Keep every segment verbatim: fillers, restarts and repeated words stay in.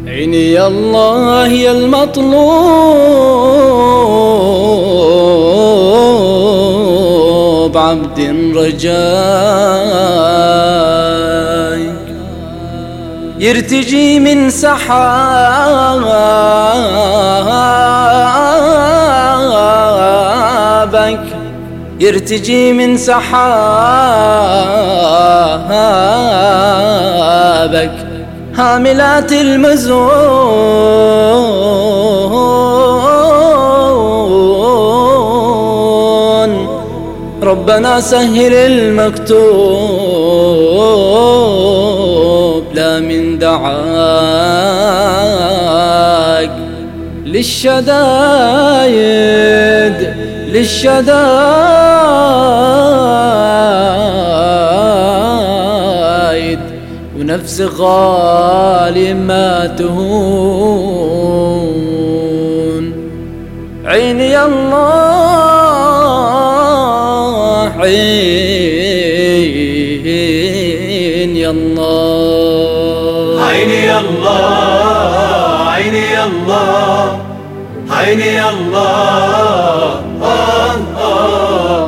عيني يا الله يا المطلوب عبد رجاي يرتجي من سحابك، يرتجي من سحابك هاملات المزون. ربنا سهل المكتوب لا من دعاك للشدايد للشدايد ونفس غالي ما تهون. عيني يا الله عين يا الله عيني يا الله عيني يا الله عيني يا الله آه آه.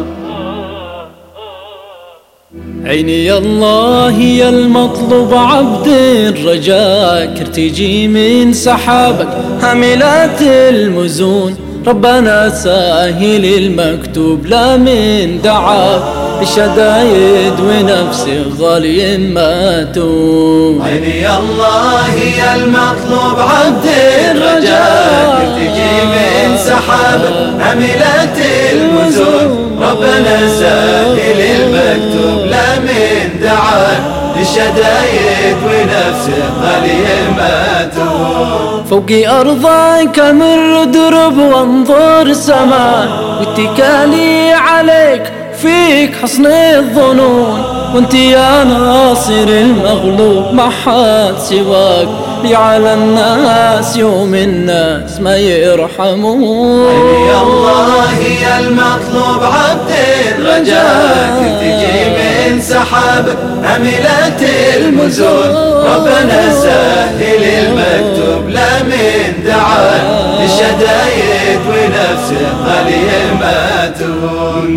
عيني يا الله يا المطلوب عبد رجاك ارتجي من سحابك هاملات المزون. ربنا ساهل المكتوب لا من دعاك الشدايد ونفس غالي ما تون. عيني يا الله يا المطلوب عبد رجاك ارتجي من سحابك هاملات المزون. ربنا ساهل المكتوب لا من دعاك للشدايد ونفس غالي ما تون. فوقي أرضك أمر درب وانظر سماء واتكالي عليك فيك حصن الظنون. وانت يا ناصر المغلوب ما حد سواك لي على الناس يوم الناس ما يرحمون. عيني يا الله يا المطلوب عبد رجاك ارتجي من سحابك هاملات المزون. ربنا سهل المكتوب لا من دعاك للشدايد ونفس غالي ما تهون.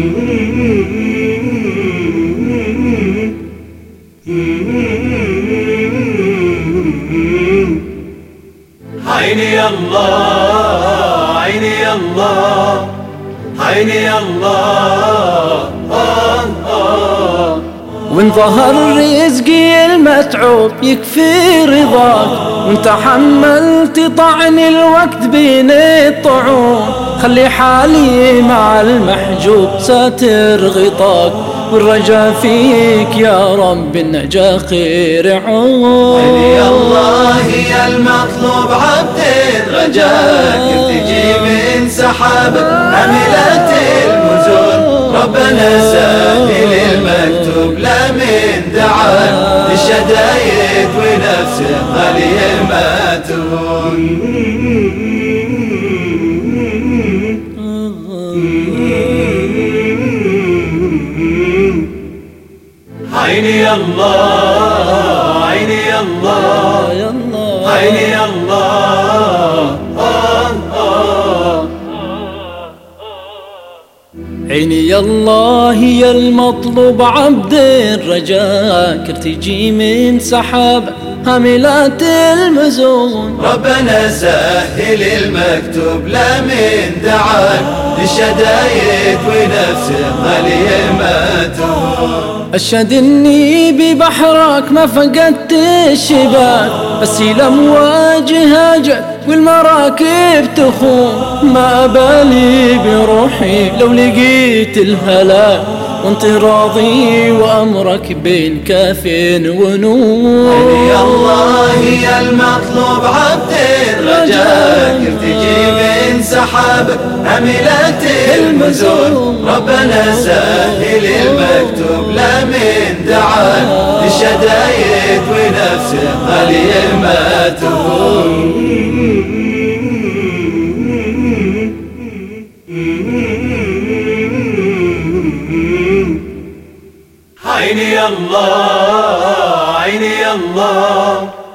عيني يا الله عيني يا الله عيني يا الله آه آه. وان ظهر رزقي المتعوب يكفي رضاك وانت حملت طعن الوقت بين الطعون. خلي حالي مع المحجوب ساتر غطاك والرجا فيك يا رب النجا خير عون. عيني يا الله يا المطلوب عبد رجاك ارتجي من سحابك هاملات المزون. ربنا سهل المكتوب لا من دعاك للشدايد ونفس غالي ما تهون. عيني يا الله عيني يا الله عيني يا الله آه آه. عيني يا الله يا المطلوب عبد رجاك ارتجي من سحابك هاملات المزون. ربنا سهل المكتوب لا من دعاك للشدايد ونفس غالي ما تهون. أشهد إني ببحرك ما فقدت الشباك بس الأمواج هاجت والمراكب تخون. ما بالي بروحي لو لقيت الهلاك وانت راضي وأمرك بين كاف ونون. عيني يا الله يا المطلوب عبد رجاك ارتجي من سحابك هاملات المزون. ربنا سهل المكتوب لا من دعاك للشدايد ونفس غالي ما تهون. عيني يا الله عيني يا الله